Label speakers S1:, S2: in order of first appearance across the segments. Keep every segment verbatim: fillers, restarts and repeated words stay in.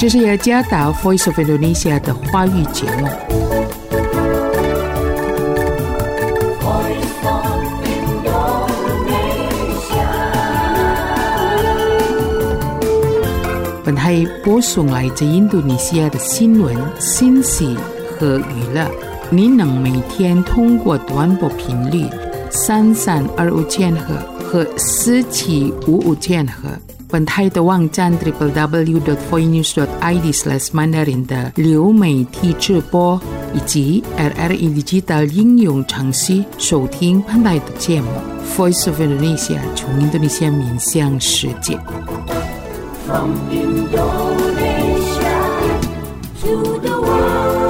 S1: 这是雅加达 Voice of Indonesia 的华语节目。本台播送来自印度尼西亚的新闻、信息和娱乐。您能每天通过短波频率三三二五千赫和四七五五千赫，本台的网站 double-u double-u double-u dot voinews dot i d slash mandarin 的流媒体直播，以及 R R I Digital 应用程序收听本台的节目。Voice of Indonesia 从印度尼西亚面向世界。From Indonesia to the world.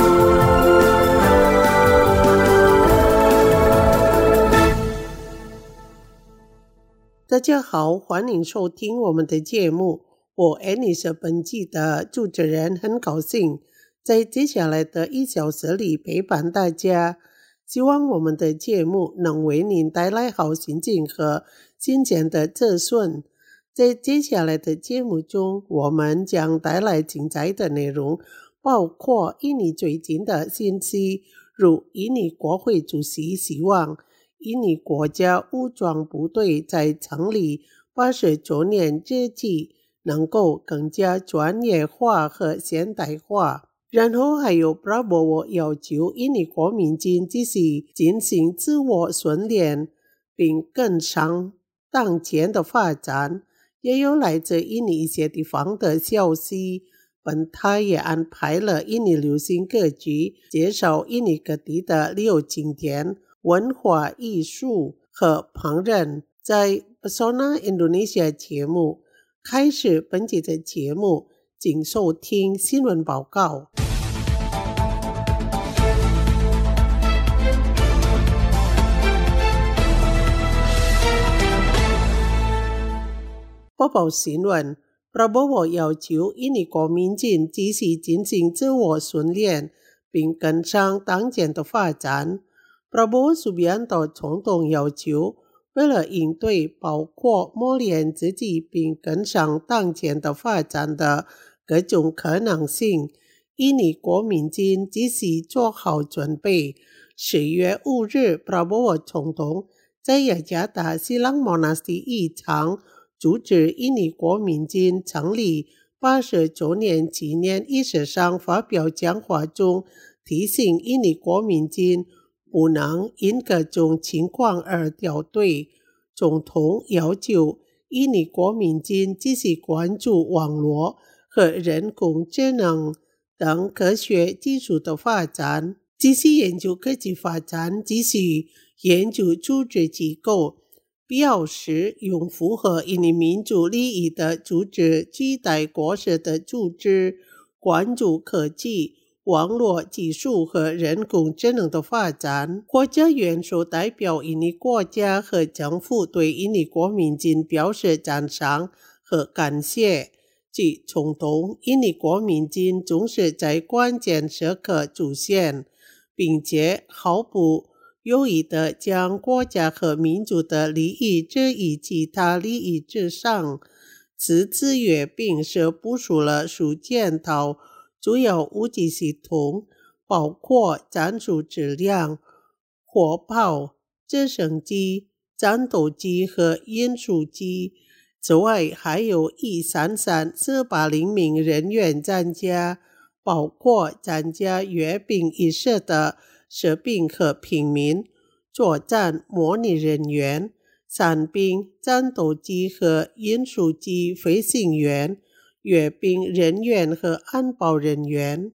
S2: 大家好，欢迎收听我们的节目。我 Annie 是本季的主持人，很高兴在接下来的一小时里陪伴大家。希望我们的节目能为您带来好心情和新鲜的资讯。在接下来的节目中，我们将带来精彩的内容，包括印尼最近的信息，如印尼国会主席希望印尼国家武装部队在成立八十周年之际能够更加专业化和现代化。然后还有 Prabowo 要求印尼国民军继续进行自我训练，并跟上当前的发展。也有来自印尼一些地方的消息，本台也安排了印尼流行歌曲，介绍印尼各地的旅游景点、文化艺术和烹饪。在 Pesona Indonesia 节目开始本集的节目，请收听新闻报告。播报新闻 Prabowo 要求印尼国民军继续进行自我训练，并跟上当前的发展。Prabowo Subianto 总统要求，为了应对包括磨练自己并跟上当前的发展的各种可能性，印尼国民军继续做好准备。十月五日 Prabowo 总统在雅加达西朗莫纳斯一场主持印尼国民军成立八十周年纪念仪式上发表讲话中，提醒印尼国民军不能因各种情况而掉队。总统要求印尼国民军继续关注网络和人工智能等科学技术的发展，继续研究科技发展，继续研究组织机构，必要时用符合印尼民主利益的组织取代国式的组织，关注科技、网络技术和人工智能的发展。国家元首代表印尼国家和政府对印尼国民军表示赞赏和感谢。即总统，印尼国民军总是在关键时刻出现，并且毫不有意地将国家和民族的利益置于其他利益之上。此次阅兵是部署了数千套主要武器系统，包括战术质量、火炮、直升机、战斗机和运输机。此外，还有一三三四八零名人员参加，包括参加阅兵仪式的士兵和平民、作战模拟人员、伞兵、战斗机和运输机飞行员、阅兵人员和安保人员。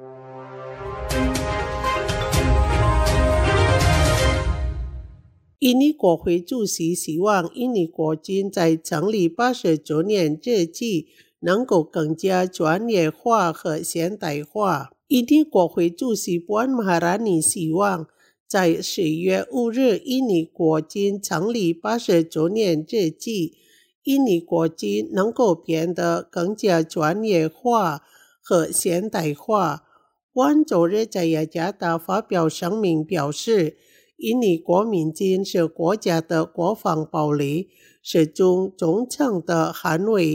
S2: 印尼国会主席希望印尼国军在成立八十周年之际能够更加专业化和现代化。印尼国会主席 Puan Maharani 希望在十月五日印尼国军成立八十周年之际，印尼国军能够变得更加专业化和现代化。Puan 昨日在雅加达发表声明表示，印尼国民军是国家的国防堡垒，始终忠诚地捍卫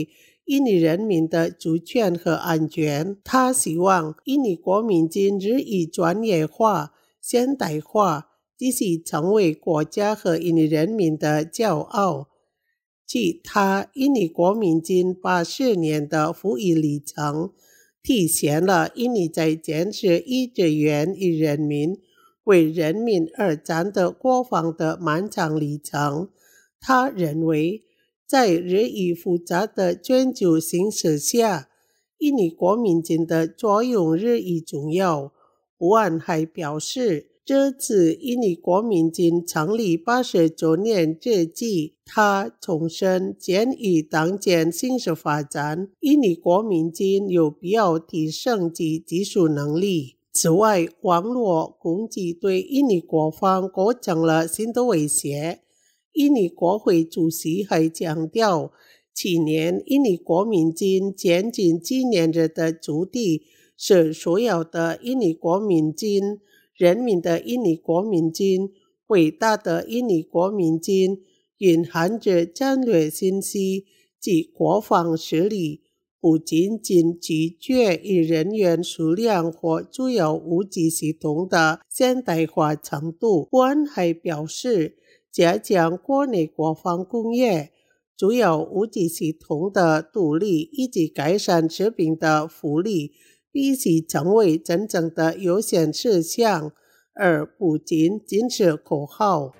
S2: 印尼人民的主权和安全。他希望印尼国民经日益专业化、现代化，继续成为国家和印尼人民的骄傲。即他印尼国民经八十年的服役历程，体现了印尼在坚持以志愿与人民、为人民而战的国防的漫长历程。他认为，在日益复杂的全球形势下，印尼国民经的作用日益重要。吴安还表示，这次印尼国民经成立八十周年之际，他重申鉴于当前形势发展，印尼国民经有必要提升其技术能力。此外，网络攻击对印尼国防构成了新的威胁。印尼国会主席还强调，去年印尼国民经将近纪念日的主题是所有的印尼国民经，人民的印尼国民经，伟大的印尼国民经，蕴含着战略信息及国防实力，不仅仅拒绝与人员数量或主要武器系统的现代化程度。吴安还表示，加强国内国防工业、主要武器系统的独立以及改善士兵的福利，必须成为真正的优先事项，而不仅仅是口号。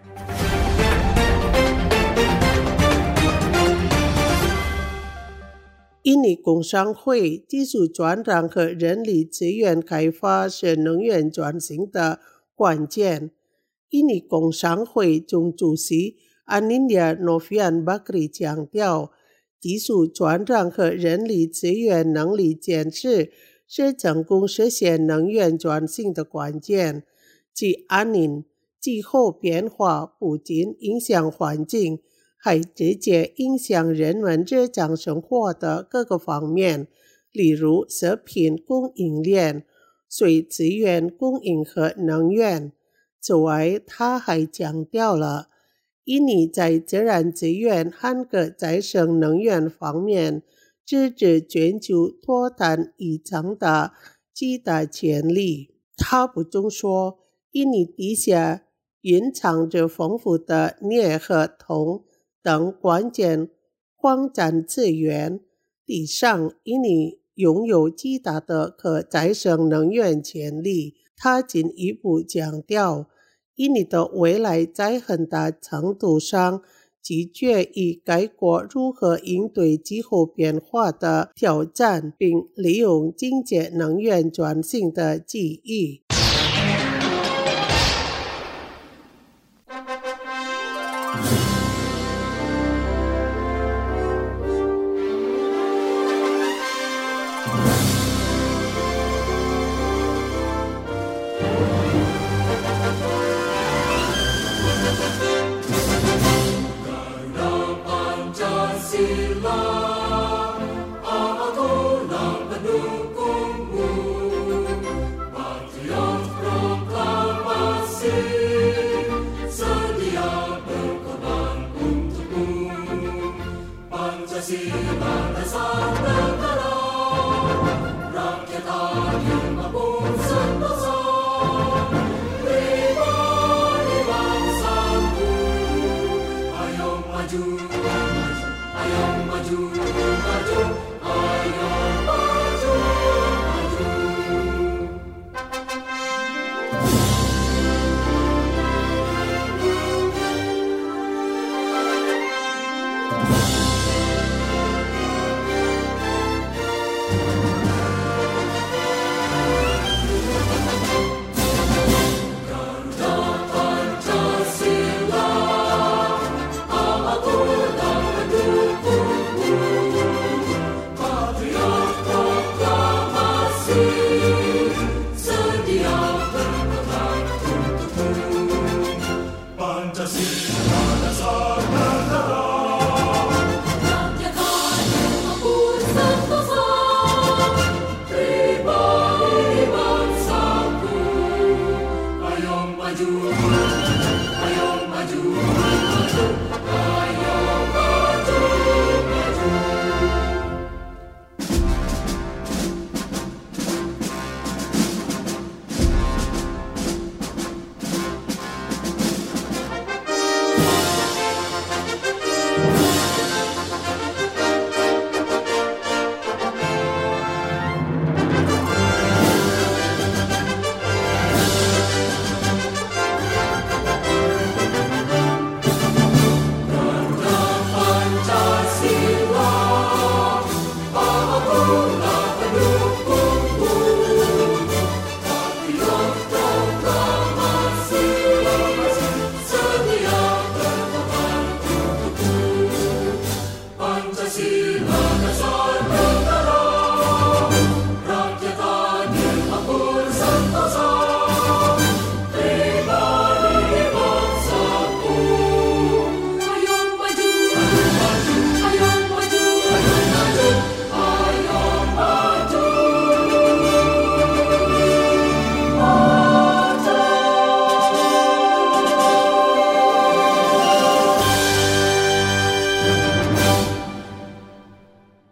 S2: 印尼工商会技术转让和人力资源开发是能源转型的关键。印尼工商会总主席 Anindya Novian Bakri 强调，技术转让和人力资源能力建设是成功实现能源转型的关键。即安宁，气候变化不仅影响环境，还直接影响人们日常生活的各个方面，例如食品供应链、水资源供应和能源。此外，他还强调了印尼在自然资源和可再生能源方面支持全球脱碳异常的巨大潜力。他补充说，印尼地下蕴藏着丰富的镍和铜等关键矿产资源，地上印尼拥有巨大的可再生能源潜力。他进一步强调，印尼的未来在很大程度上取决于该国如何应对气候变化的挑战，并利用经济能源转型的机遇。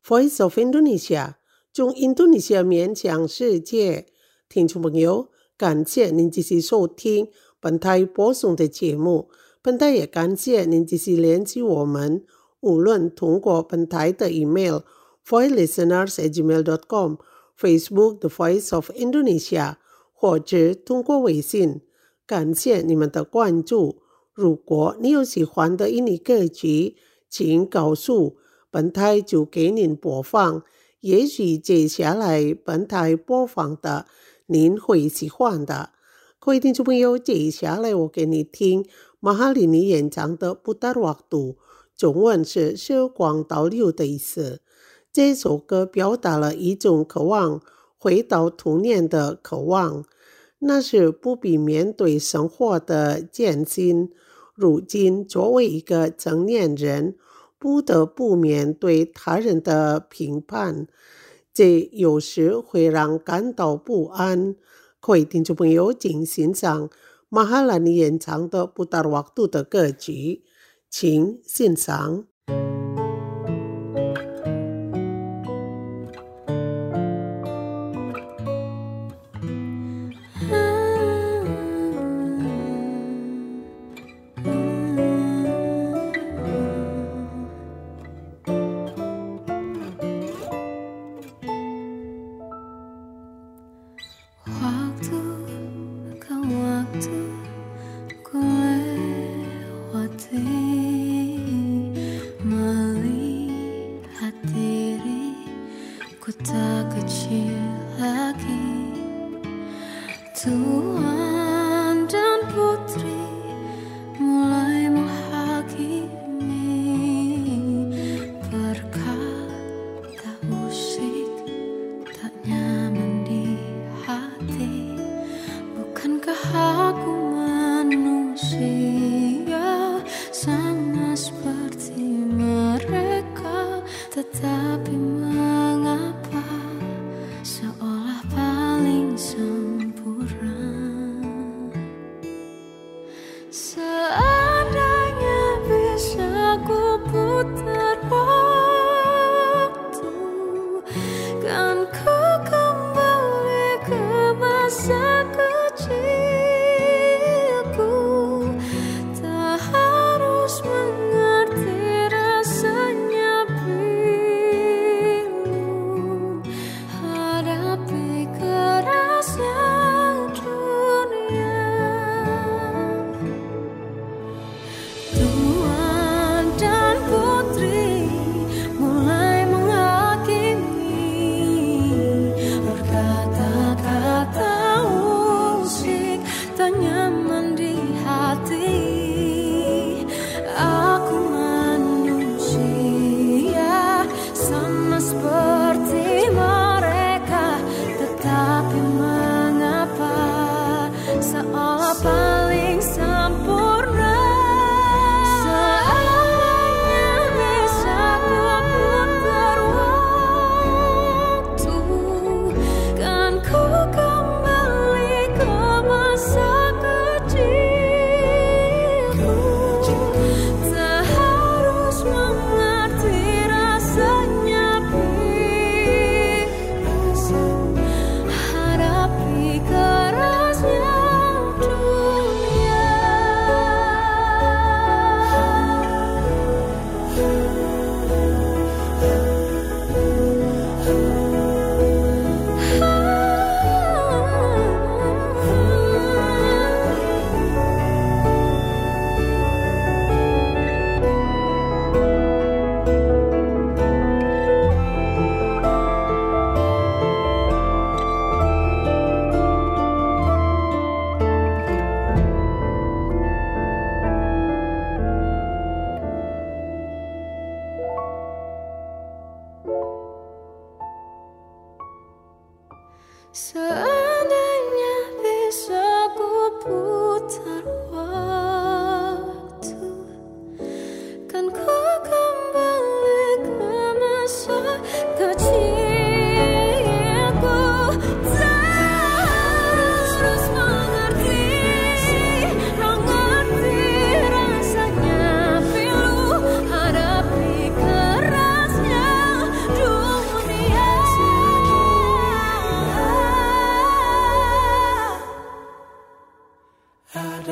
S2: Voice of Indonesia， 用印度尼西亚面向世界。听众朋友，感谢您继续收听本台播送的节目。本台也感谢您继续联系我们，无论通过本台的 email voice listeners at gmail dot com、Facebook The Voice of Indonesia， 或者通过微信。感谢你们的关注。如果你有喜欢的印尼歌曲，请告诉本台就给您播放。也许接下来本台播放的您会喜欢的。各位听众朋友，接下来我给你听马哈里尼演唱的《Putar Waktu》，中文是时光倒流的意思。这首歌表达了一种渴望回到童年的渴望，那是不必面对生活的艰辛。如今作为一个成年人，不得不面对他人的评判，这有时会让感到不安。各位听众朋友，请欣赏马哈拉尼演唱的《Putar Waktu》的歌曲，请欣赏。
S3: Tak kecil lagi, Tuan dan putri mulai menghakimi berkata musik tak nyaman di hati. Bukankah aku manusia sama seperti mereka, tetapi mengapa seolah paling sempurna? Seandainya bisa ku putar waktu, kan ku kembali ke masa kecilku. Tak harus mengerti rasanya bingung hadapi kerasnya dunia. Tuan dan putri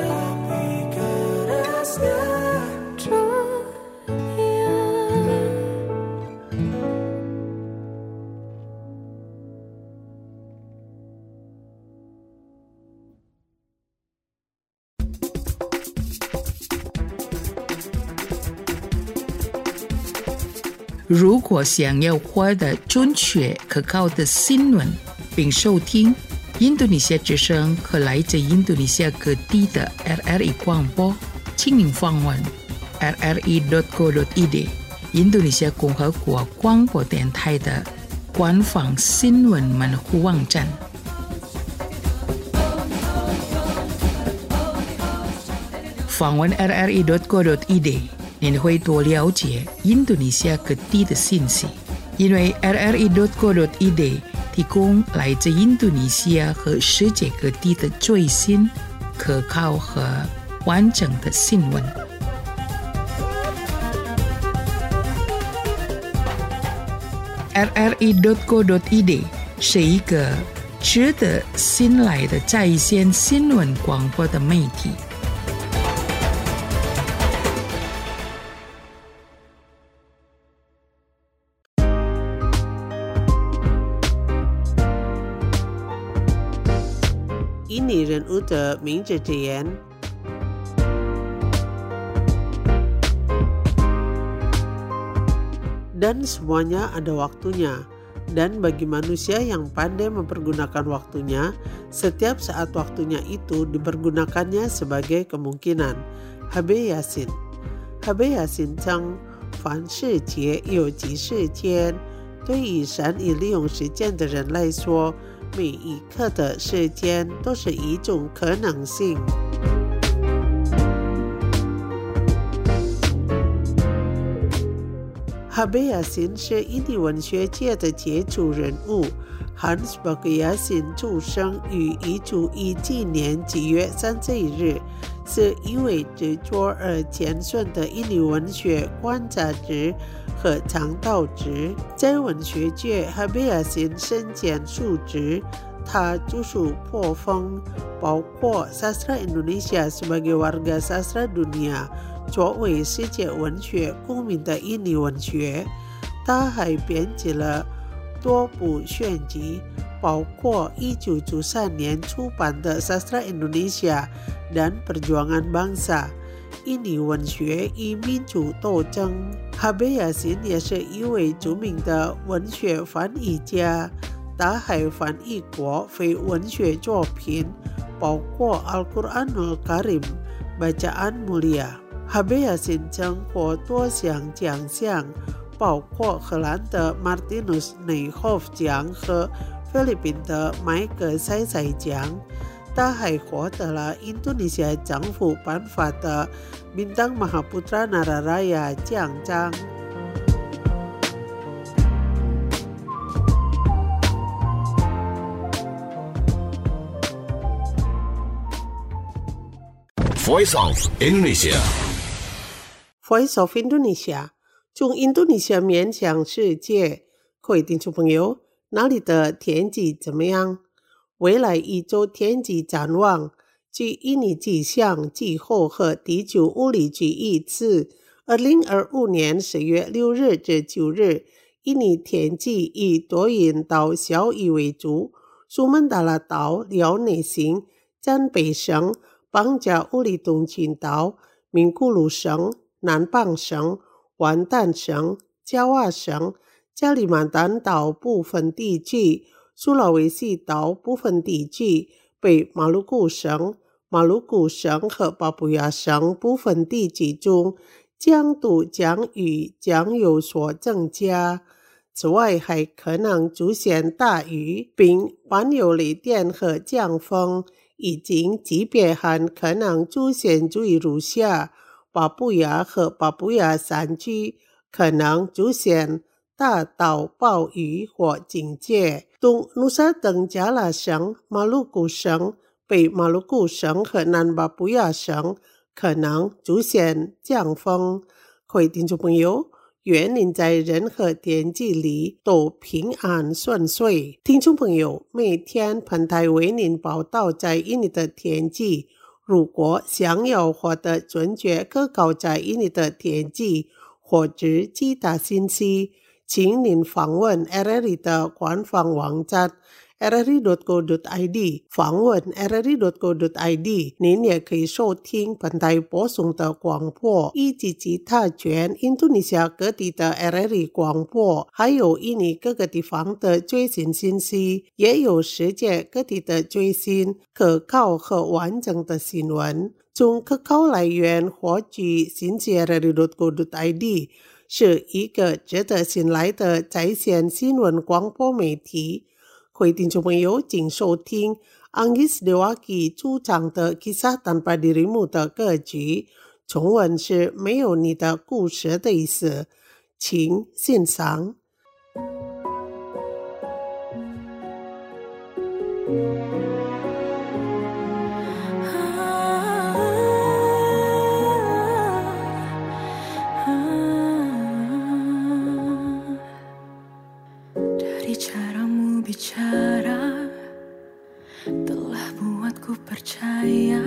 S1: 如果想要获得准确可靠的新闻，并收听印度尼西亚之声和来自印度尼西亚各地的 R R I 广播，请您访问 r r i dot co dot i d 印度尼西亚共和国广播电台的官方新闻门户网站。访问 r r i dot co dot i d， 您会多了解印度尼西亚各地的信息，因为 r r i dot co dot i d 提供来自印度尼西亚和世界各地的最新、可靠和完整的新闻。r r i dot co dot i d 是一个值得信赖的在线新闻广播的媒体。
S2: 印尼人物的名字之言。Dan semuanya ada waktunya. Dan bagi manusia yang pandai mempergunakan waktunya, setiap saat waktunya itu dipergunakannya sebagai kemungkinan. Habe Yasin. Habe Yasin 称凡事节有即是天，对于善于利用时间的人来说，每一刻的时间都是一种可能性。Habe Yasin 是印尼文学界的杰出人物。Hans Baghayasin 出生于一九一七年七月三十一日，是一位执着而虔诚的印尼文学观察者和倡导者。在文学界 Habe Yasin 身兼数职，他著述颇丰，包括 Sastra Indonesia sebagai warga sastra dunia， 作为世界文学公民的印尼文学。他还编辑了多部选集，包括一九九三年出版的 Sastra Indonesia dan Perjuangan Bangsa， 印尼文学与民主斗争。Habe Yasin 也是一位著名的文学翻译家，他还翻译过非文学作品，包括 Al-Quranul Karim、Bacaan Mulia。Habe Yasin 曾获多项奖项，包括荷兰的 Martinus Nijhoff 奖和菲律宾的麦克塞塞奖。他还获得了印度尼西亚政府颁发的 Bintang Mahaputra Nararaya 奖章。
S4: Voice of Indonesia
S2: Voice of Indonesia 从印度尼西亚面向世界。各位听众朋友，那里的天气怎么样？未来一周天气展望，据印尼气象、气候和地球物理局预测，二零二五年十月六日至九日，印尼天气以多云到小雨为主。苏门答腊岛、辽内省、江北省、邦加乌里东群岛、名古鲁省、南邦省、完蛋省、加瓦省、加里曼丹岛部分地区、苏拉维西岛部分地区、北马鲁古省、马鲁古省和巴布亚省部分地区中，降度降雨将有所增加。此外，还可能出现大雨，并伴有雷电和强风。已经级别还可能出现注意如下：巴布亚和巴布亚山区可能出现大到暴雨或警戒。东努沙登加拉省、马鲁古省、北马鲁古省和南巴布亚省可能出现强风。各位听众朋友，愿您在任何天气里都平安顺遂。听众朋友，每天彭台为您报道在印尼的天气。 如果想要获得準確可靠在你的天氣或者其他信息，請您訪問 R R I 的官方網站 r r i dot co dot i d， 訪問 r r i dot co dot i d， 您也可以收聽本台播送的廣播，以及其他全印度尼西亞各地的 R R I 廣播，還有印尼各個地方的最新信息，也有世界各地的最新、可靠和完整的新聞。從可靠來源獲取信息 r r i dot co dot i d， 是一個值得信賴的在線新聞廣播媒體。各位聽眾朋友，請收聽 Anggis Dewaki 主唱的 Kisah Tanpa Dirimu 的歌曲，中文是沒有你的故事的意思，請欣賞。
S3: Dari caramu bicara telah buatku percaya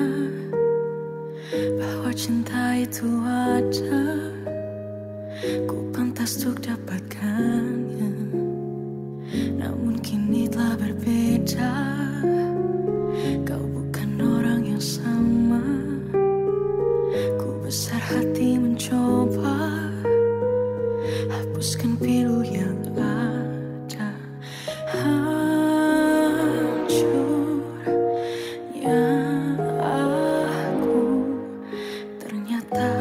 S3: bahwa cinta itu ada, ku pantas untuk dapatkannya. Namun kini telah berbeda, kau bukan orang yang sama. Ku besar hati mencoba hapuskan pilu yang ada. Hancurnya aku, ternyata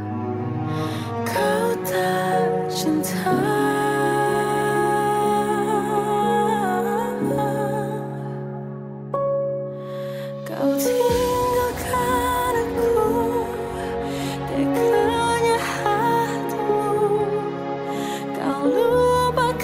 S3: kau tak cinta. Kau tinggalkan aku, teganya hatimu. Kau lupakan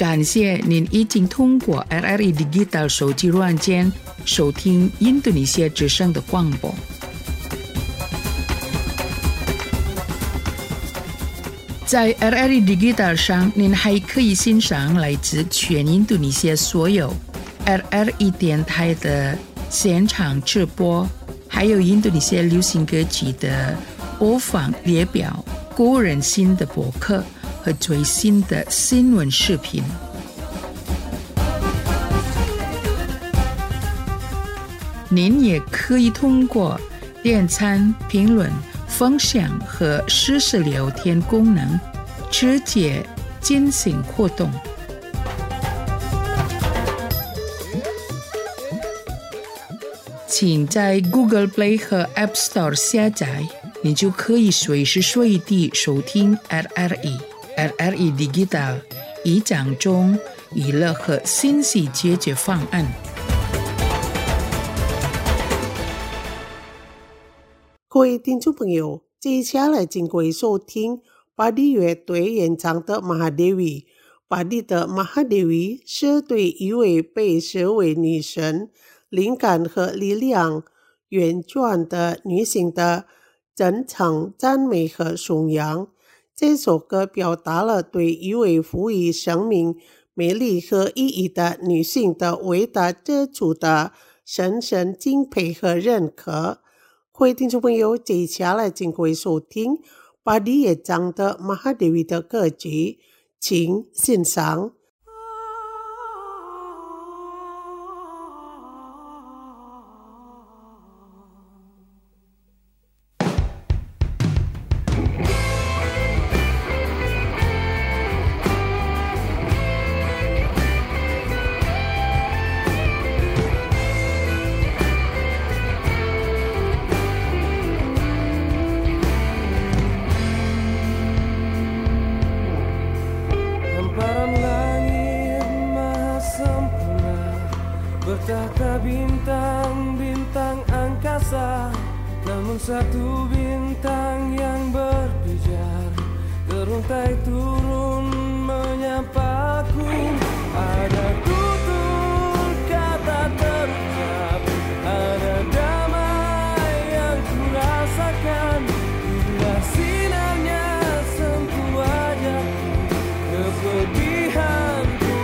S1: 感谢您已经通过 R R E Digital 手机软件收听印度尼西亚之声的广播。在 R R E Digital 上，您还可以欣赏来自全印度尼西亚所有 R R E 电台的现场直播，还有印度尼西亚流行歌曲的播放列表、个人新的博客和最新的新闻视频。您也可以通过点赞、评论、分享和实时聊天功能直接进行互动。请在 Google Play 和 App Store 下载，你就可以随时随地收听 R R E。R R E Digital 以讲中娱乐和信息解决方案。
S2: 各位听众朋友，接下来请各位收听巴蒂乐队演唱的 Mahadevi。巴蒂的 Mahadevi 是对一位被视为女神、灵感和力量源泉的女性的真诚赞美和颂扬。这首歌表达了对一位赋予生命美丽和意义的女性的伟大之处的深深敬佩和认可。各位听众朋友，接下来请各位收听巴蒂演唱的 Mahadevi 的歌曲，请欣赏。
S5: Bertahta bintang-bintang angkasa, namun satu bintang yang berpijar teruntai turun menyapaku. Ada tutur kata terucap, ada damai yang kurasakan bila sinarnya sentuh wajahku. Kepedihanku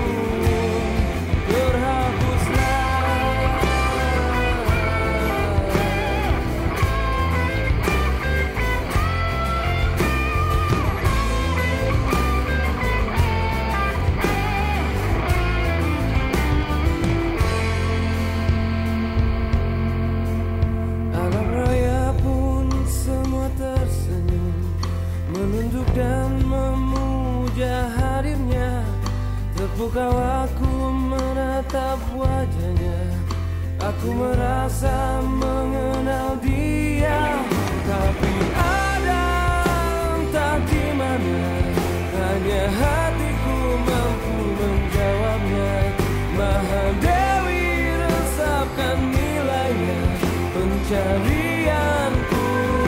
S5: dan memuja hadirnya. Terpukau aku menatap wajahnya, aku merasa mengenal dia. Tapi ada entah di mana, hanya hatiku mampu menjawabnya. Mahadewi resapkan nilainya, pencarianku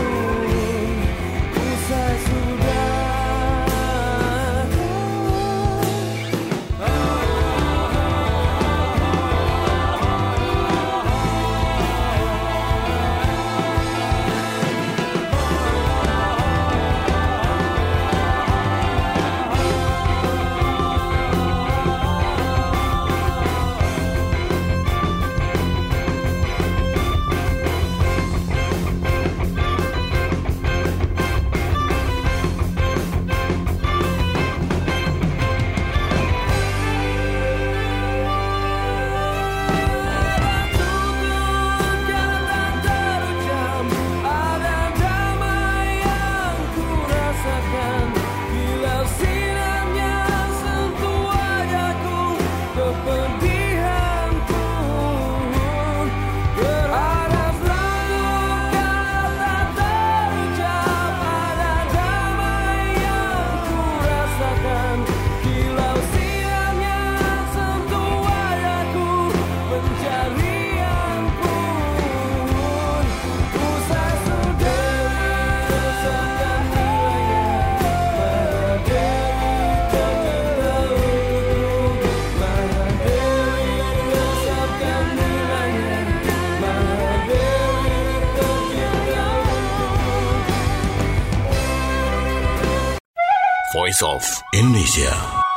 S5: usai sudah.
S4: Voice of Indonesia.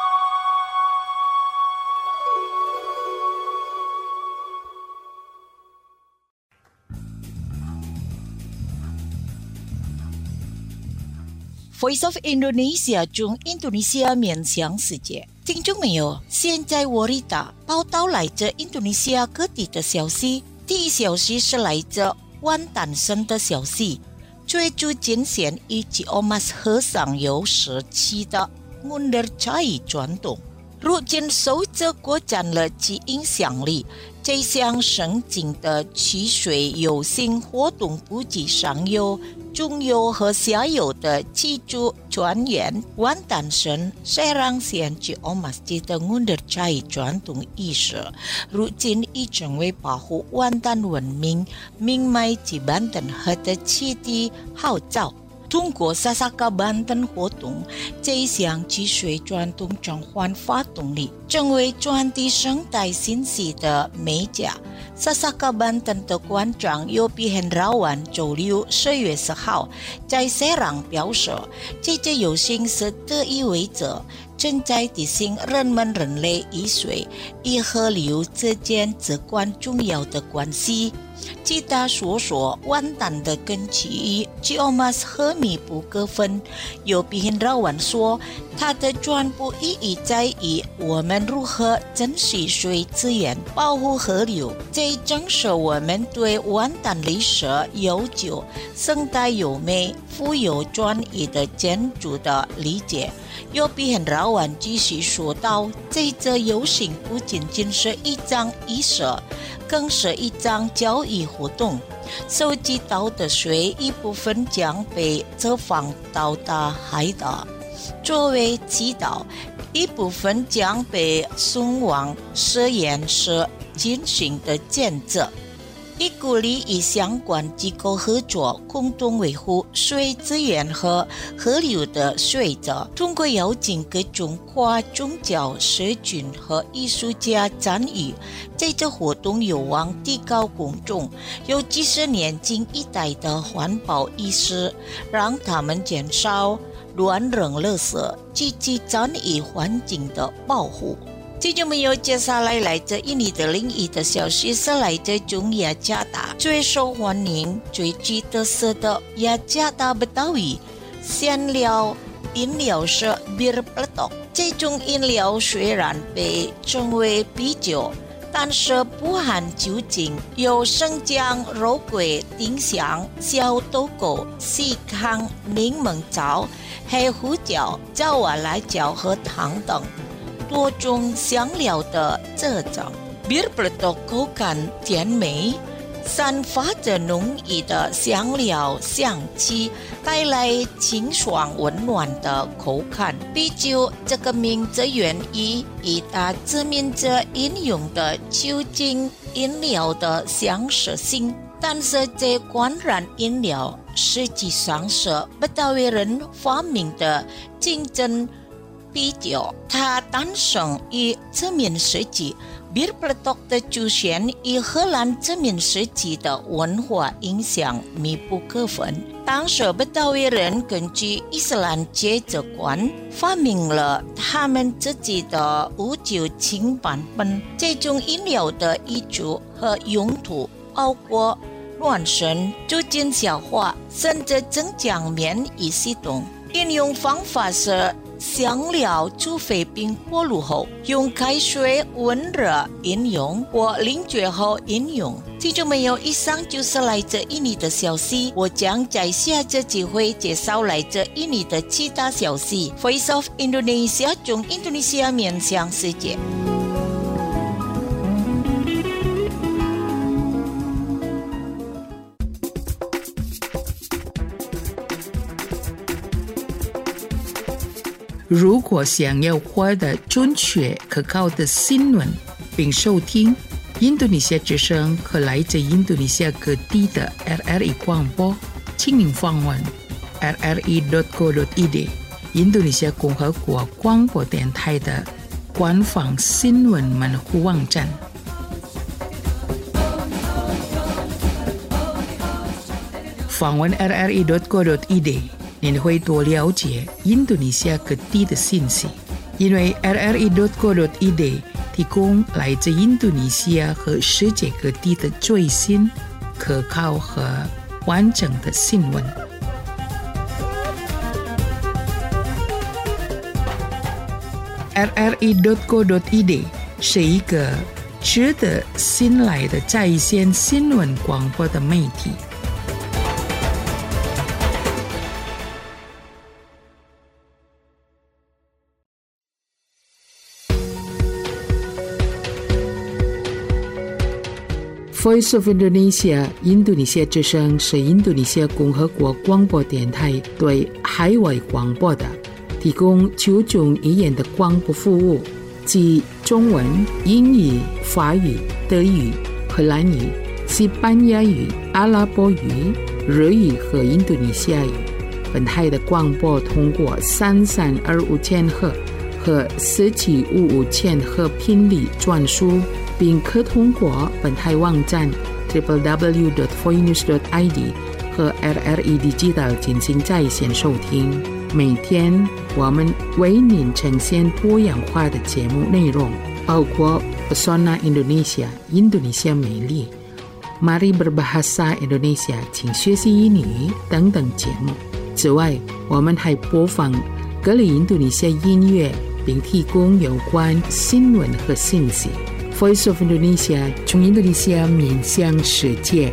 S6: Voice of Indonesia 中印度尼西亚面向世界，听众朋友，现在我里达报道来自印度尼西亚各地的消息。第一消息是来自湾诞生的消息，最初惊现以及欧马斯河上有时期的 Mundur Chai 传统，如今受着国家了其影响力，这项盛景的汽水游行活动不仅上游、中游和下游的记住船员湾诞生Serang县及欧马斯的 Mundur Chai 传统意识，如今已成为保护湾诞文明、明迈及版本和的气体号召。通过萨萨卡版等活动，这一项汽水传统转换发动力，成为传递生态信息的媒介。萨萨卡版等的馆长尤比亨拉万周六十月十号在 Serang 表示，这次游行是这意味着正在提醒人们人类与水与河流之间至关重要的关系。据他所说，湾诞的跟其与吉欧马斯河密不可分。尤比亨拉万说，他的专注意义在于我们如何珍惜水资源、保护河流。这正是我们对湾诞历史悠久、生态优美、富有专业的建筑的理解。尤比亨拉万继续说道，这次游行不仅仅是一场仪式，更是一场教育活动。收集到的水一部分将被折放到大海的作为祈祷，一部分将被送往实验室进行的建设。以鼓励与相关机构合作，共同维护水资源和河流的水质。通过邀请各种跨宗教社群和艺术家参与，这次活动有望提高公众，尤其是年轻一代的环保意识，让他们减少乱扔垃圾，积极参与环境的保护。听众朋友，接下来来自印尼的另一的消息是来自中雅加达最受欢迎、最具特色的雅加达Betawi鲜料饮料是 Bir Peletok。这种饮料虽然被称为啤酒，但是不含酒精，有生姜、肉桂、丁香、小豆蔻、细糠、柠檬枣、黑胡椒、椒瓦辣椒和糖等多种香料的这种 Bir Peletok 口感甜美，散发着浓郁的香料香气，带来清爽温暖的口感。啤酒这个名字源于以它知名者饮用的酒精饮料的相似性，但是这款然饮料实际上是Betawi人发明的竞争啤酒，它诞生于殖民时期。Bir Peletok 的出现与荷兰殖民时期的文化影响密不可分。当时Betawi人根据伊斯兰价值观发明了他们自己的无酒精版本。这种饮料的益处和用途包括暖身、促进消化，甚至增强免疫系统。应用方法是香料煮沸并过滤后，用开水温热饮用或冷却后饮用。听众朋友，以上就是来自印尼的消息，我将在下次机会介绍来自印尼的其他消息。Voice of Indonesia 中印度尼西亚面向世界。
S1: 如果想要获得准确可靠的新闻，并收听印度尼西亚之声和来自印度尼西亚各地的 R R I 广播，请您访问 r r i dot co dot i d 印度尼西亚共和国广播电台的官方新闻门户网站。访问 r r i dot co dot i d 您会多了解印度尼西亚各地的信息，因为 r r i dot co dot i d 提供来自印度尼西亚和世界各地的最新、可靠和完整的新闻。r r i dot co dot i d 是一个值得信赖的在线新闻广播的媒体。Voice of Indonesia 印度尼西亚之声是印度尼西亚共和国广播电台对海外广播的，提供九种语言的广播服务，即中文、英语、法语、德语、荷兰语、西班牙语、阿拉伯语、日语和印度尼西亚语。本台的广播通过三三二五千赫和四七五五千赫频率转输，并可通过本台网站 double-u double-u double-u dot voinews dot i d 和 R R I Digital 进行在线收听。每天我们为您呈现多样化的节目内容，包括 Pesona Indonesia 印度尼西亚美丽、Mari Berbahasa Indonesia 请学习英语等等节目。此外，我们还播放各类印度尼西亚音乐，并提供有关新闻和信息。Voice of Indonesia 从印度尼西亚面向世界。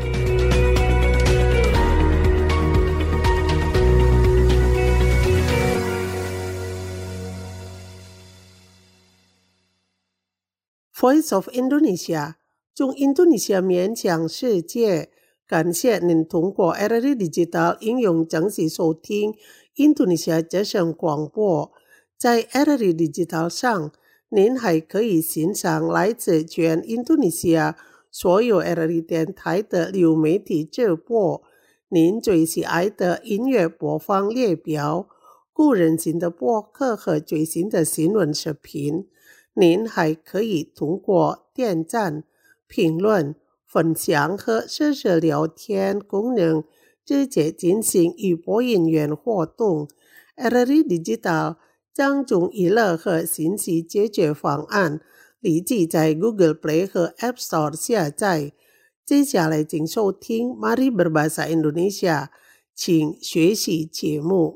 S2: Voice of Indonesia 从印度尼西亚面向世界。感谢您通过 R R I Digital 应用正式收听印度尼西亚之声广播。在 R R I Digital 上，您还可以欣赏来自全印度尼西亚所有 R R I 电台的流媒体直播，您最喜爱的音乐播放列表、个人性的播客和最新的新闻视频。您还可以通过点赞、评论、分享和实时聊天功能直接进行与播音员活动。 R R I Digital 将将娱乐和信息解决方案立即在 Google Play 和 App Store 下载。接下来请收听 Mari Berbahasa Indonesia 请学习节目。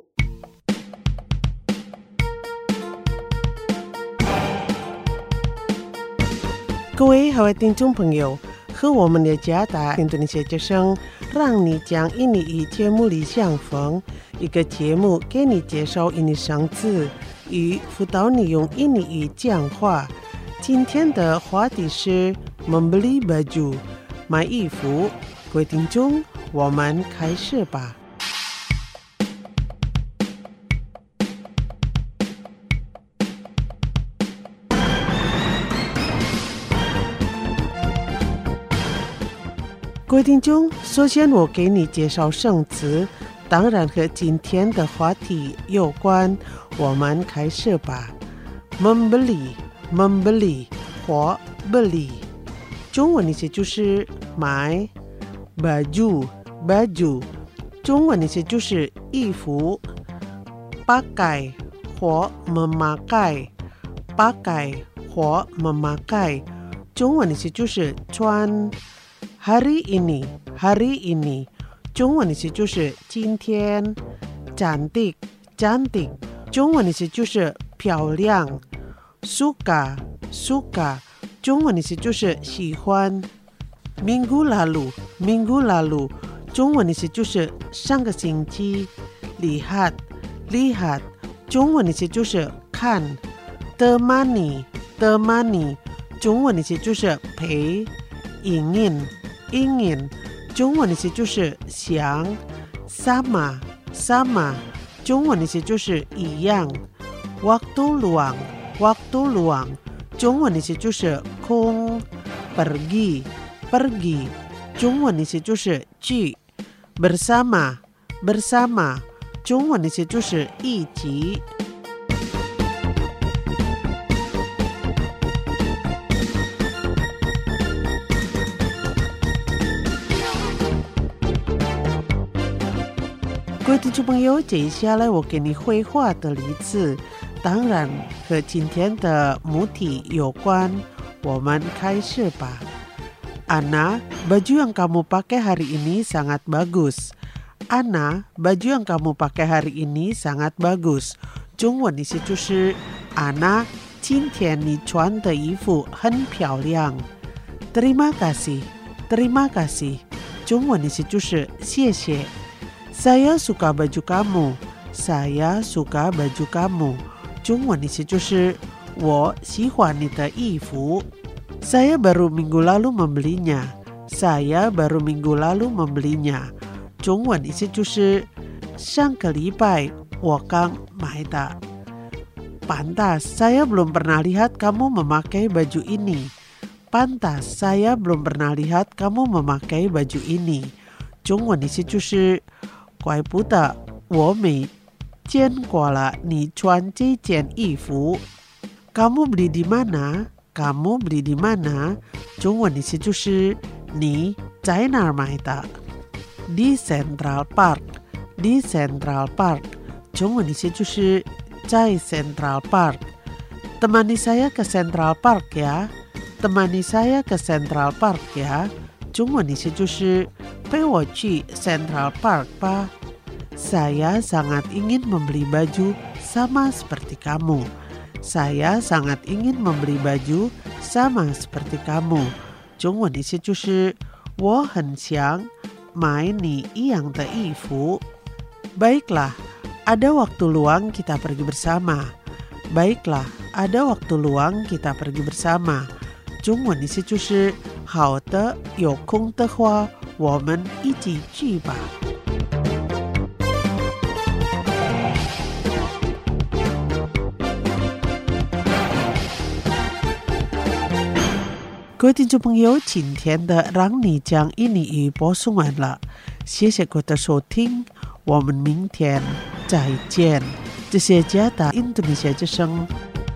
S2: 各位好，听众朋友，和我们的家打印度尼西亚之声，让你讲印尼语节目里相逢，一个节目给你介绍印尼生字与辅导你用印尼语讲话。今天的话题是 membeli baju 买衣服。各位听众，我们开始吧。各位听众，首先我给你介绍生词，当然和今天的话题有关，我们开始吧。membeli membeli 或 beli 中文意思就是买。baju baju 中文意思就是衣服。pakai 或 memakai pakai 或 memakai 中文意思就是穿。hari ini hari ini 中文意思就是今天。cantik cantik 中文意思就是漂亮。suka suka 中文意思就是喜欢。minggu lalu minggu lalu 中文意思就是上个星期。lihat lihat 中文意思就是看。temani temani 中文意思就是陪。ingin ingin 中文意思就是想。sama sama 中文意思就是一样。waktu luang waktu luang 中文意思就是空。pergi pergi 中文意思就是去。bersama bersama 中文意思就是一起。 各位听众朋友，接下来我给你绘画的例子，当然和今天的母题有关。我们开始吧。Ana, baju yang kamu pakai hari ini sangat bagus. Ana, baju yang kamu pakai hari ini sangat bagus. 中文意思就是 Ana, 今天你穿的衣服很漂亮。Terima kasih, terima kasih. 中文意思就是谢谢。Saya suka baju kamu. Saya suka baju kamu. 中文意思就是我喜欢你的衣服。Saya baru minggu lalu membelinya. Saya baru minggu lalu membelinya. 中文意思就是上个礼拜我刚买的。Pantas, saya belum pernah lihat kamu memakai baju ini. Pantas, saya belum pernah lihat kamu memakai baju ini. 中文意思就是怪不得我没见过了你穿这件衣服。Kamu beli di mana? Kamu beli di mana? 中文意思就是你在哪儿买的？ Di Central Park. Di Central Park. 中文意思就是在 Central Park. Temani saya ke Central Park ya. Temani saya ke Central Park ya. 中文意思就是陪我去 Central Park 吧。Saya sangat ingin membeli baju sama seperti kamu. Saya sangat ingin membeli baju sama seperti kamu. 中文意思就是我很想买你一样的衣服。Baiklah, ada waktu luang kita pergi bersama. Baiklah, ada waktu luang kita pergi bersama. 中文意思就是好的，有空的话，我们一起去吧。各位听众朋友，今天的让你讲印尼语播送完了，谢谢各位的收听，我们明天再见。这是加达印度尼西亚之声。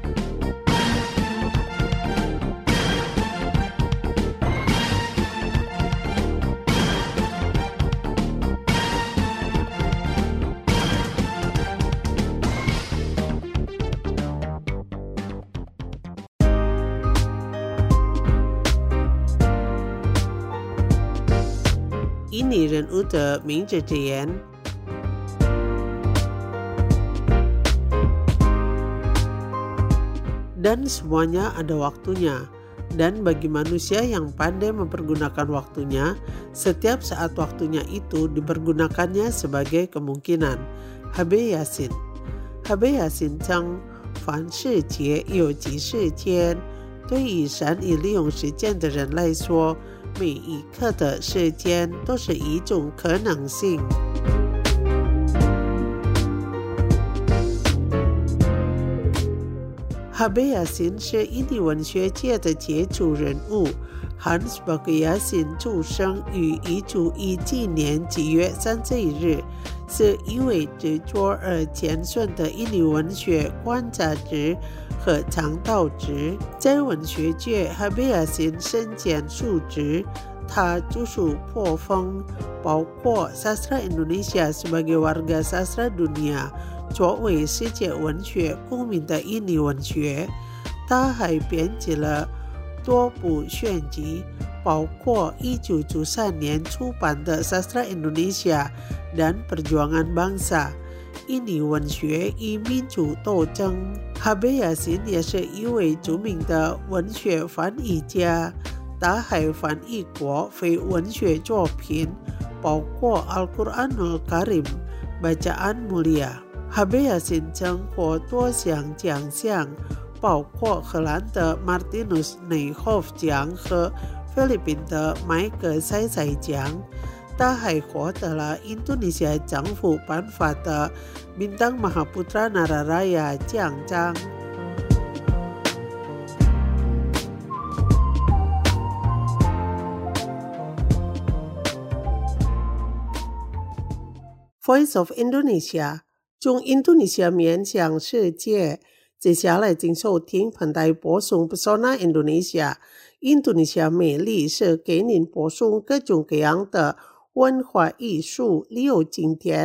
S2: 印尼人物的名字之言。Dan semuanya ada waktunya. Dan bagi manusia yang pandai mempergunakan waktunya, setiap saat waktunya itu dipergunakannya sebagai kemungkinan. Habe Yasin. Habe Yasin 称凡事节有即是天，对于善于利用时间的人来说，每一刻的时间都是一种可能性。Habe Yasin 是印尼文学界的杰出人物。Hans Baghayasin 出生于一九一七年七月三十一日，是一位执着而虔顺的印尼文学观察者和倡导者。在文学界 Habe Yasin 身兼数职，他著述颇丰，包括 Sastra Indonesia sebagai warga sastra dunia， 作为世界文学公民的印尼文学。他还编辑了多部选集，包括一九九三年出版的 Sastra Indonesia dan Perjuangan Bangsa 印尼文学与民主斗争。Habe Yasin 也是一位著名的文学翻译家，他还翻译过非文学作品，包括 Al-Quranul Karim、Bacaan Mulia。Habe Yasin 曾获多项奖项，包括荷兰的 Martinus Nijhoff 奖和菲律宾的麦克塞塞奖。他还获得了印度尼西亚政府颁发的 Bintang Mahaputra Nararaya 奖章。Voice of Indonesia， 中印度尼西亚面向世界。接下来请收听本台播送 Pesona Indonesia， 印度尼西亚美丽是给您播送各种各样的文化艺术，利用今天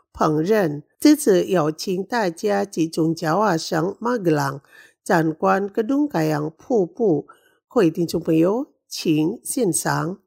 S2: 烹饪。这次邀请大家集中爪哇省马格朗参观格东盖扬瀑布，各位听众朋友，请欣赏。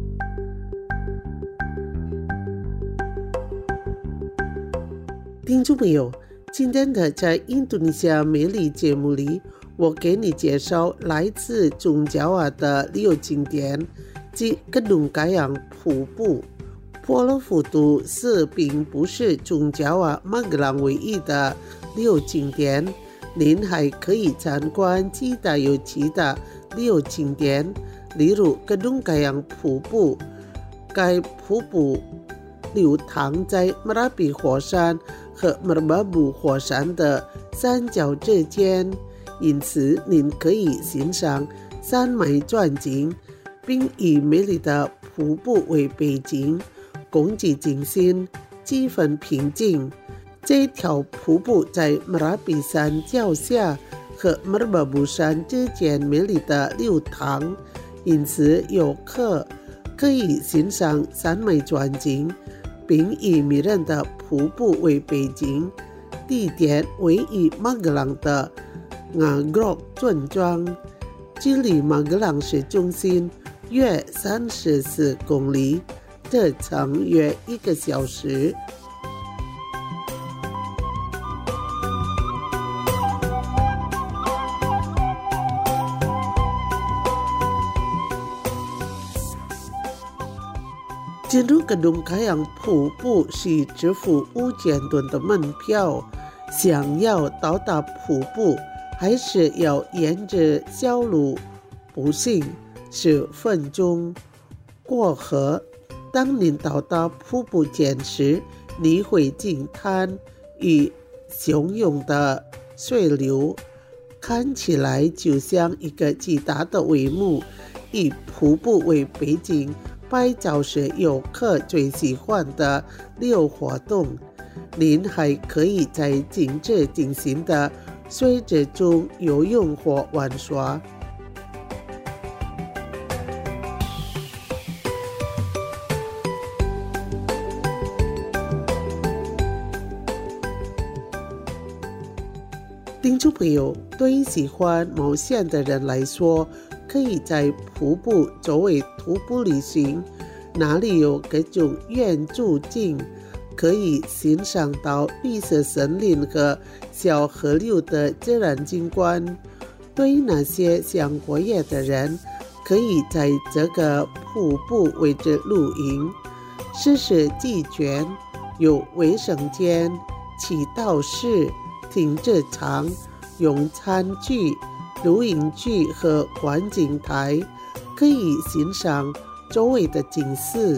S2: 听众朋友，今天的在印度尼西亚美丽节目里，我给你介绍来自中爪哇的旅游景点及格东盖扬瀑布。婆罗浮都是并不是中爪哇马格朗唯一的旅游景点，您还可以参观其他有趣的旅游景点，例如格东盖扬瀑布。该瀑布流淌在马拉比火山和马巴布火山的山脚之间，因此您可以欣赏山脉转景，并以美丽的瀑布为背景，空气清新，气氛平静。这条瀑布在马拉比山脚下和马巴布山之间美丽的流淌，因此游客可以欣赏山脉转景，并以迷人的瀑布为背景。地点位于马格朗的雅格洛村庄，距离马格朗市中心约三十四公里，车程约一个小时。进入格东盖扬瀑布需支付五千吨的门票，想要到达瀑布，还是要沿着小路步行十分钟过河。当您到达瀑布前时，你会惊叹与汹涌的水流，看起来就像一个巨大的帷幕。以瀑布为背景，拍照是游客最喜欢的旅游活动。您还可以在静止进行的水质中游泳或玩耍。听众朋友，对于喜欢冒险的人来说，可以在瀑布周围徒步旅行，那里有各种远足景，可以欣赏到绿色森林和小河流的自然景观。对于那些想过夜的人，可以在这个瀑布位置露营。设施齐全，有卫生间、祈祷室、停车场、用餐区、露营区和观景台，可以欣赏周围的景色。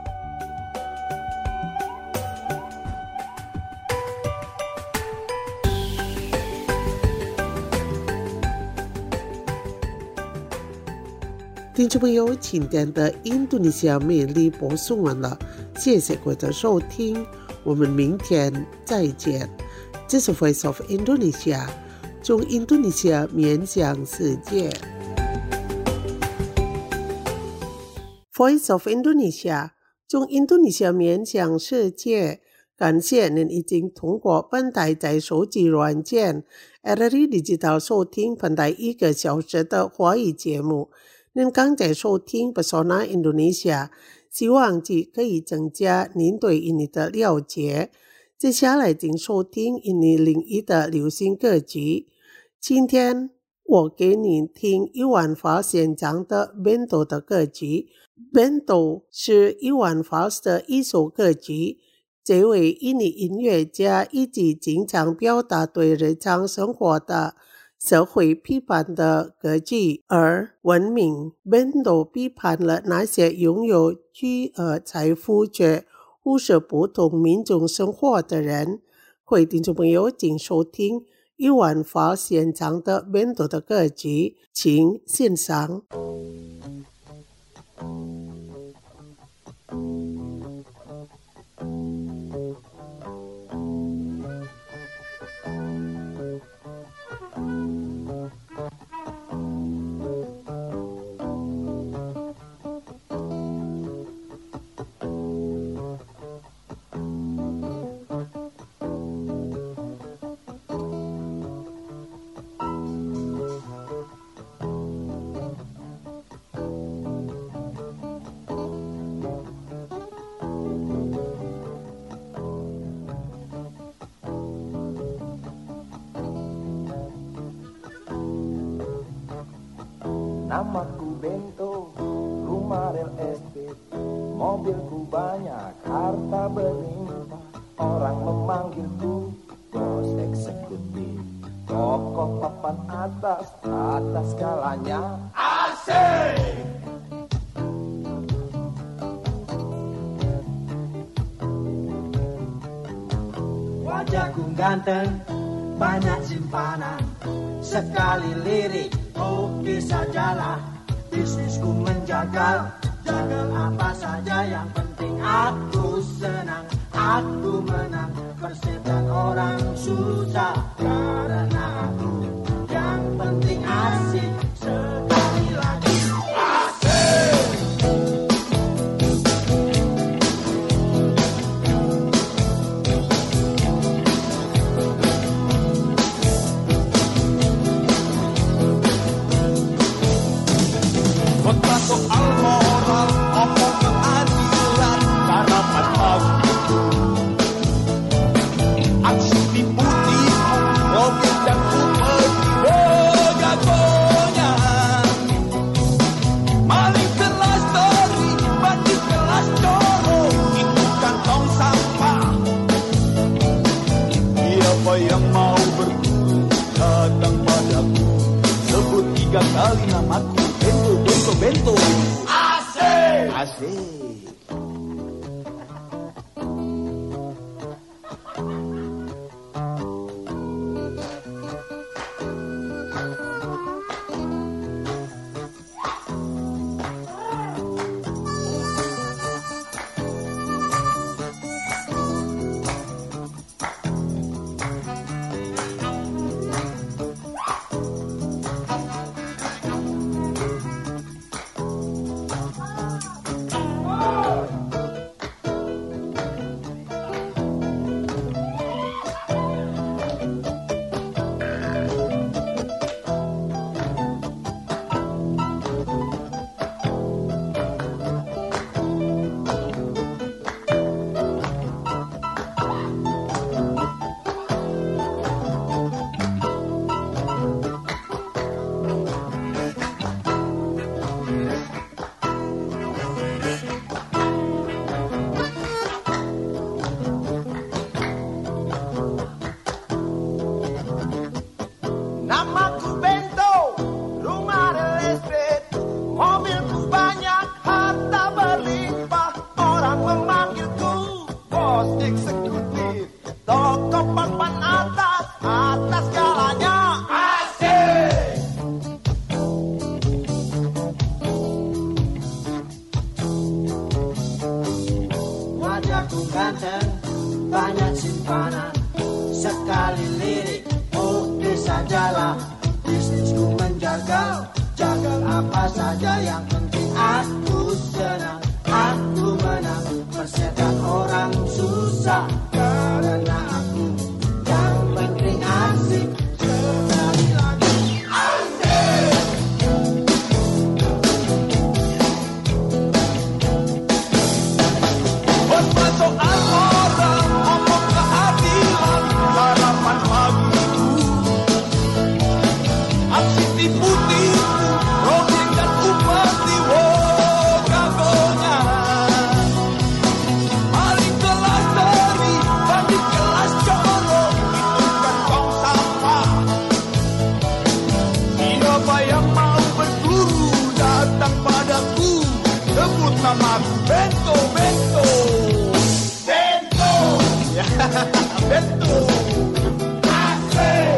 S2: 听众朋友，今天的印度尼西亚美丽播送完了，谢谢各位的收听，我们明天再见。这是 Voice of Indonesia， 从印度尼西亚面向世界。Voice of Indonesia， 从印度尼西亚面向世界。感谢您已经通过本台在手机软件 R R I Digital 收听本台一个小时的华语节目。您刚才收听 Pesona Indonesia， 希望既可以增加您对印尼的了解。接下来请收听印尼另一的流行歌曲。今天我给您听伊万法先唱的 Bento 的歌曲。Bento 是伊万法的一首歌曲，这位印尼音乐家一直经常表达对日常生活的社会批判的歌曲而闻名。Bento 批判了那些拥有巨额财富却忽视普通民众生活的人。各位听众朋友，请收听伊万法先唱的 Bento 的歌曲，请欣赏。
S7: Namaku Bento, rumah real estate, mobilku banyak, harta berlimpah. Orang memanggilku bos eksekutif, tokoh papan atas, atas skalanya asik.
S8: Wajahku ganteng, banyak simpanan, sekali lirik, oke sajalah. Bisnisku menjagal, jagal apa saja, yang penting aku senang, aku menang. Persetan orang susah, karena aku yang penting asik. Sekali lagi asik.
S5: Kota soal moral, omong keadilan, sarapan pagi. Aksi tipu-tipu, mobil dan kupet, oh jagonya. Maling kelas tori, bandit kelas coro, itu kantong sampah. Siapa yang mau berburu, datang padaku. Sebut tiga kali namaku, Bento, Bento, Bento. Asik! Asik! Namaku Bento, rumah real estate, mobilku banyak, harta berlimpah. Orang memanggilku bos eksekutif, toko papan atas, atas skalanya asik.
S8: Wajahku ganteng, banyak simpanan, sekali lirik, oke sajalah. Bisnisku menjagal, jagal apa saja, yang penting aku senang, aku menang. Persetan orang susah, karena aku yang penting asik. Sekali lagi asik.
S5: Kota soal moral, omong keadilan, sarapan pagiku. Aksi tipu-tipu, robek dan upati, oh jagonya. Maling kelas tori, bandit kelas coro, itu kantong sampah. Siapa yang mau berburu, datang padaku. Sebut namaku Bento, Bento. Bento. Ya, Bento. Asik.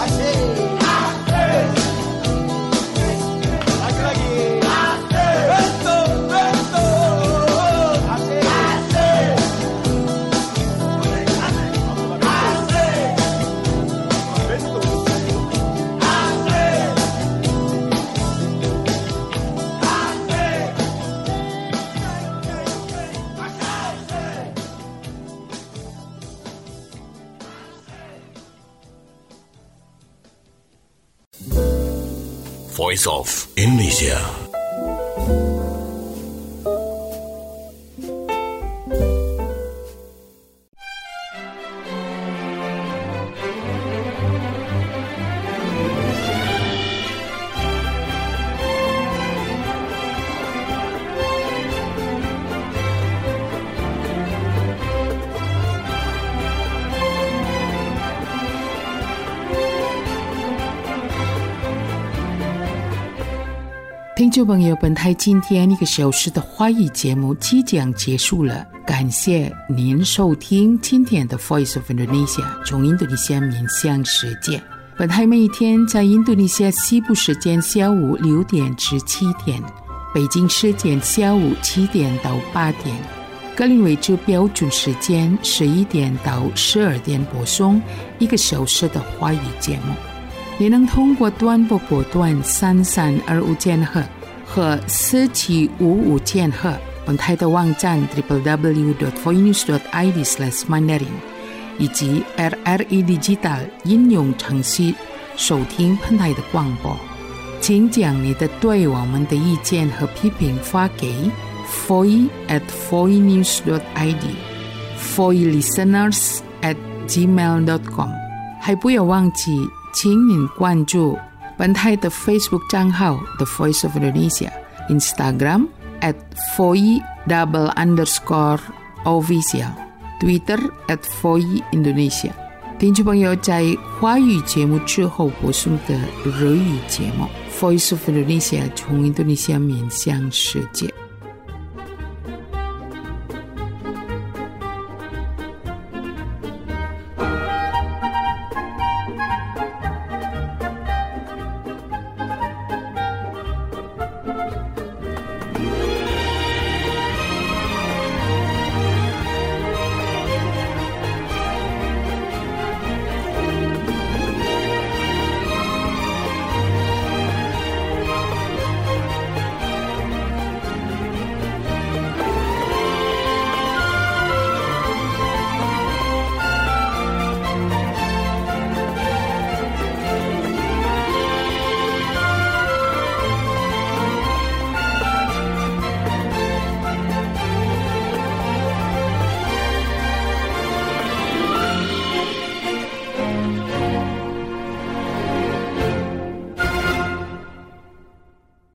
S5: Lagi-lagi.
S4: Voice of Indonesia。
S1: 听众朋友，本台今天一个小时的华语节目即将结束了，感谢您收听今天的 Voice of Indonesia 从印度尼西亚面向世界。本台每天在印度尼西亚西部时间下午六点至七点，北京时间下午七点到八点，格林威治标准时间十一点到十二点播送一个小时的华语节目。你能通过短波波段三三二五千赫和四七五五千赫，本台的网站 double-u double-u double-u dot voinews dot i d slash mandarin 以及 R R E Digital 应用程序收听本台的广播。请将你的对我们的意见和批评发给 voice at voinews dot i d voice listeners at gmail dot com。 还不要忘记请您关注本台的 Facebook 账号 The Voice of Indonesia， Instagram at voice double underscore official， Twitter at voice Indonesia。 听众朋友，在华语节目之后播送的日语节目 Voice of Indonesia 从印度尼西亚面向世界。